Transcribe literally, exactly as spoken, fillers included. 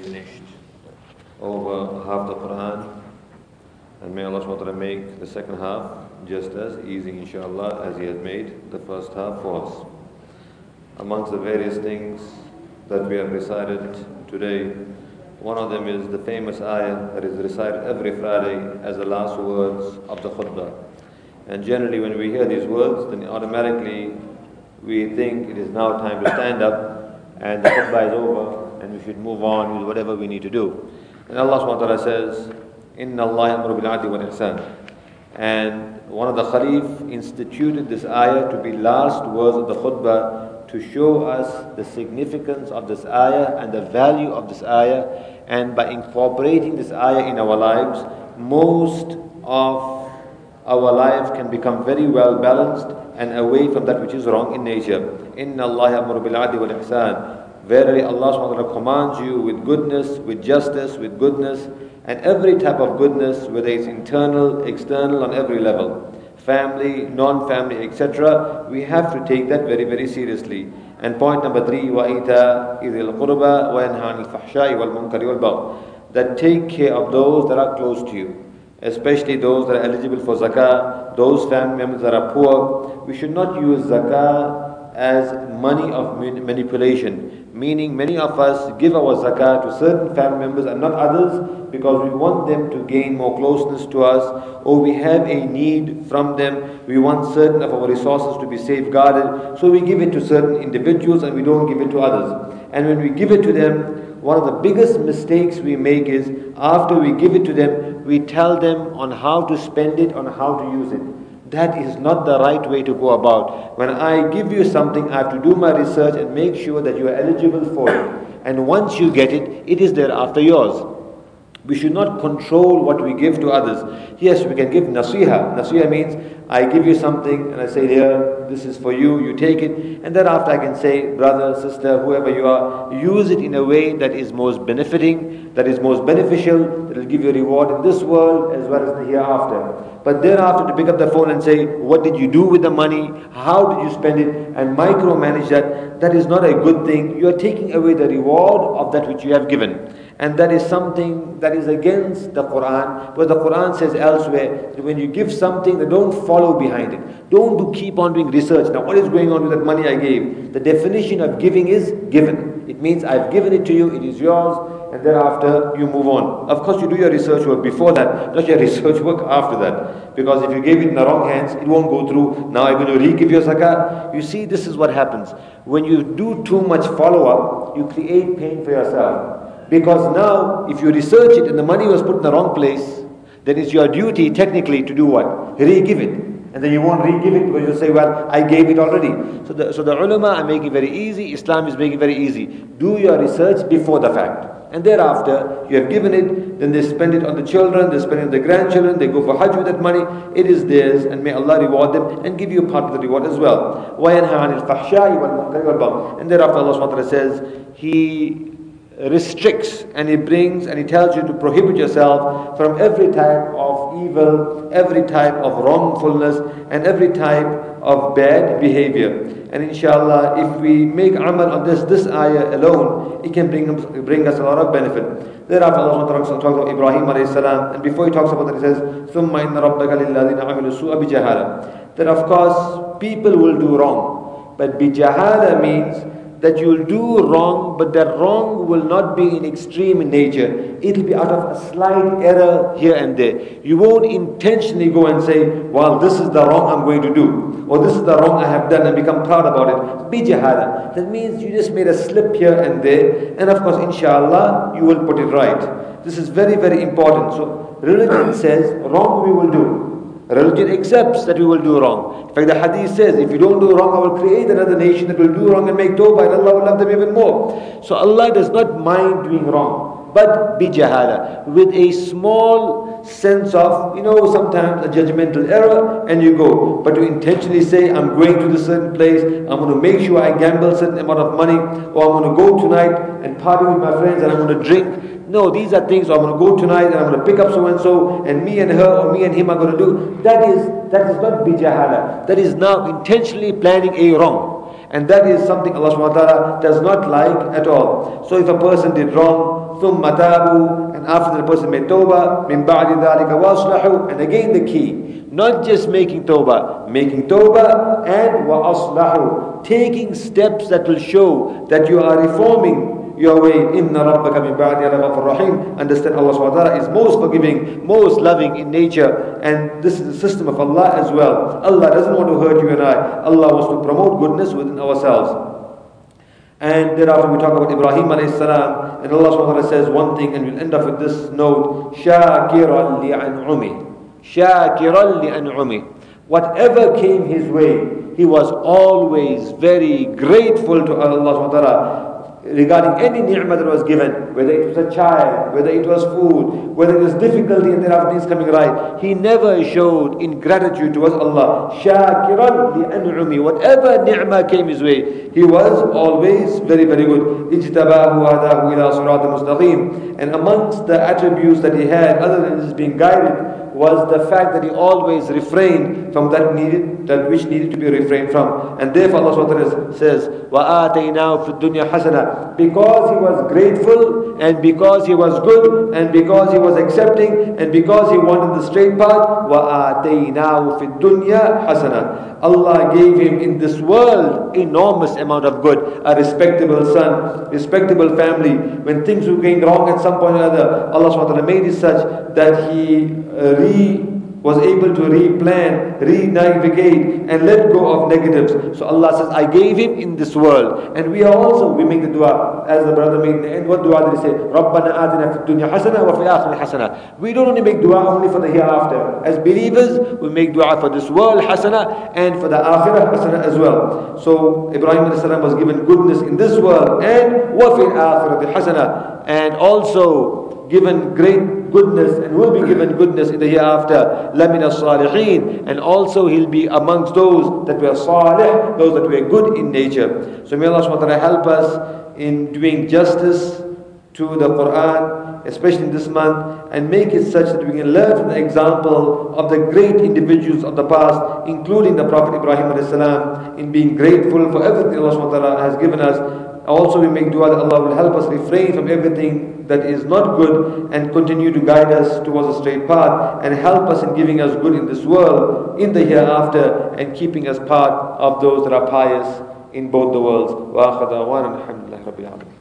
finished over half the Quran, and may Allah subhanahu wa ta'ala make the second half just as easy, inshallah, as He has made the first half for us. Amongst the various things that we have recited today, one of them is the famous ayah that is recited every Friday as the last words of the khutbah. And generally when we hear these words, then automatically we think it is now time to stand up and the khutbah is over and we should move on with whatever we need to do. And Allah subhanahu wa ta'ala says, Inna Allah ya'muru bil 'adli wal ihsan. And one of the Khalif instituted this ayah to be last words of the khutbah to show us the significance of this ayah and the value of this ayah. And by incorporating this ayah in our lives, most of our life can become very well balanced and away from that which is wrong in nature. Inna Allah ya'muru bil 'adli wal ihsan. Verily Allah subhanahu wa ta'ala commands you with goodness, with justice, with goodness, and every type of goodness, whether it's internal, external, on every level. Family, non-family, et cetera. We have to take that very, very seriously. And point number three, وَإِيتَاءِ ذِي الْقُرْبَى وَيَنْهَى عَنِ الْفَحْشَاءِ وَالْمُنكَرِ وَالْبَغْيِ. That take care of those that are close to you, especially those that are eligible for zakah, those family members that are poor. We should not use zakah as money of manipulation, meaning many of us give our zakah to certain family members and not others because we want them to gain more closeness to us, or we have a need from them, we want certain of our resources to be safeguarded, so we give it to certain individuals and we don't give it to others. And when we give it to them, one of the biggest mistakes we make is after we give it to them, we tell them on how to spend it, on how to use it. That is not the right way to go about. When I give you something, I have to do my research and make sure that you are eligible for it. And once you get it, it is thereafter yours. We should not control what we give to others. Yes, we can give nasiha. Nasiha means I give you something and I say, here, this is for you, you take it. And thereafter I can say, brother, sister, whoever you are, use it in a way that is most benefiting, that is most beneficial, that will give you a reward in this world as well as the hereafter. But thereafter to pick up the phone and say, what did you do with the money? How did you spend it? And micromanage that, that is not a good thing. You are taking away the reward of that which you have given. And that is something that is against the Quran, where the Quran says elsewhere that when you give something, then don't follow behind it. Don't do, keep on doing research. Now what is going on with that money I gave? The definition of giving is given. It means I've given it to you, it is yours, and thereafter you move on. Of course you do your research work before that, not your research work after that. Because if you gave it in the wrong hands, it won't go through. Now I'm going to re-give your zakah. You see, this is what happens. When you do too much follow-up, you create pain for yourself. Because now, if you research it and the money was put in the wrong place, then it's your duty technically to do what? Re-give it. And then you won't re-give it because you'll say, well, I gave it already. So the, so the ulama are making it very easy. Islam is making it very easy. Do your research before the fact. And thereafter, you have given it, then they spend it on the children, they spend it on the grandchildren, they go for hajj with that money. It is theirs, and may Allah reward them and give you part of the reward as well. وَيَنْهَى عَنِ الْفَحْشَاءِ وَالْمُنكَرِ وَالْبَغْيِ. And thereafter Allah subhanahu wa ta'ala says, He restricts and He brings and He tells you to prohibit yourself from every type of evil, every type of wrongfulness, and every type of bad behavior. And inshallah, if we make amal on this, this ayah alone, it can bring, bring us a lot of benefit. Thereafter Allah talks about Ibrahim alayhi salam, and before He talks about that, He says, ثُمَّ إِنَّ رَبَّكَ لِلَّذِينَ عَمِلُوا السُّوءَ بِجَهَالَةٍ. That of course, people will do wrong. But bijahala means that you'll do wrong, but that wrong will not be in extreme in nature. It'll be out of a slight error here and there. You won't intentionally go and say, well, this is the wrong I'm going to do, or this is the wrong I have done, and become proud about it. Bijahala. That means you just made a slip here and there, and of course, inshallah, you will put it right. This is very, very important. So, religion says, wrong we will do. Religion accepts that we will do wrong. In fact, the hadith says, if you don't do wrong, I will create another nation that will do wrong and make tawbah, and Allah will love them even more. So Allah does not mind doing wrong, but bijahala, with a small sense of, you know, sometimes a judgmental error, and you go. But to intentionally say, I'm going to this certain place, I'm going to make sure I gamble a certain amount of money, or I'm going to go tonight and party with my friends, and I'm going to drink. No, these are things, so I'm going to go tonight and I'm going to pick up so-and-so, and me and her or me and him are going to do. That is, that is not bijahala. That is now intentionally planning a wrong. And that is something Allah subhanahu wa ta'ala does not like at all. So if a person did wrong, ثُمَّ تَابُوا, and after the person made tawbah, مِن بَعْدِ ذَلِكَ وَأَصْلَحُوا, and again the key, not just making tawbah, making tawbah and وَأَصْلَحُوا, taking steps that will show that you are reforming your way. إِنَّ رَبَّكَ مِن بَعْدِهَا لَغَفُورٌ رَحِيمٌ. Understand Allah subhanahu wa ta'ala is most forgiving, most loving in nature, and this is the system of Allah as well. Allah doesn't want to hurt you and I. Allah wants to promote goodness within ourselves. And thereafter we talk about Ibrahim alayhi salam, and Allah subhanahu wa ta'ala says one thing, and we'll end up with this note: شَاكِرًا لِأَنْعُمِهِ شَاكِرًا لِأَنْعُمِهِ. Whatever came his way, he was always very grateful to Allah subhanahu wa ta'ala regarding any ni'mah that was given, whether it was a child, whether it was food, whether it was difficulty and there are things coming right. He never showed ingratitude towards Allah. Shakiran li an'umi. Whatever ni'mah came his way, he was always very, very good. Ijtabahu hadahu ila sirat mustaqim. And amongst the attributes that he had, other than just being guided, was the fact that he always refrained from that needed, that which needed to be refrained from. And therefore Allah subhanahu wa ta'ala says, وَآتَيْنَاهُ فِي الدُّنْيَا حَسَنًا. Because he was grateful, and because he was good, and because he was accepting, and because he wanted the straight path, وَآتَيْنَاهُ فِي الدُّنْيَا حَسَنًا. Allah gave him in this world enormous amount of good, a respectable son, respectable family. When things were going wrong at some point or other, Allah subhanahu wa ta'ala made it such that he uh, re was able to re-plan, re-navigate and let go of negatives. So Allah says, I gave him in this world. And we are also, we make the dua, as the brother made in the end. What dua did he say? رَبَّنَا آتِنَا فِي الدُّنْيَا حَسَنَةً وَفِي الْآخِرَةِ حَسَنَةً. We don't only make dua only for the hereafter. As believers, we make dua for this world hasana and for the akhirah hasana as well. So Ibrahim alayhi salam was given goodness in this world and وَفِي الْآخِرَةِ حَسَنَةً, and also given great goodness and will be given goodness in the hereafter, lamina salihin, and also he'll be amongst those that were salih, those that were good in nature. So may Allah subhanahu wa ta'ala help us in doing justice to the Quran, especially in this month, and make it such that we can learn from the example of the great individuals of the past, including the Prophet Ibrahim alayhi salam, in being grateful for everything Allah subhanahu wa ta'ala has given us. Also we make dua that Allah will help us refrain from everything that is not good and continue to guide us towards a straight path, and help us in giving us good in this world, in the hereafter, and keeping us part of those that are pious in both the worlds. Wa akhir da'wana alhamdulillahi rabbil alamin.